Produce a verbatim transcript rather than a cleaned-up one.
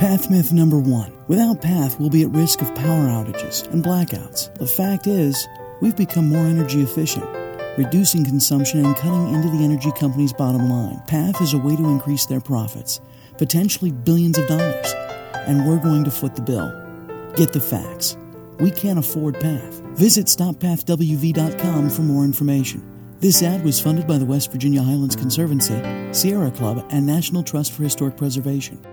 Path myth number one. Without Path, we'll be at risk of power outages and blackouts. The fact is, we've become more energy efficient, reducing consumption and cutting into the energy company's bottom line. Path is a way to increase their profits, potentially billions of dollars, and we're going to foot the bill. Get the facts. We can't afford Path. Visit stop path w v dot com for more information. This ad was funded by the West Virginia Highlands Conservancy, Sierra Club, and National Trust for Historic Preservation.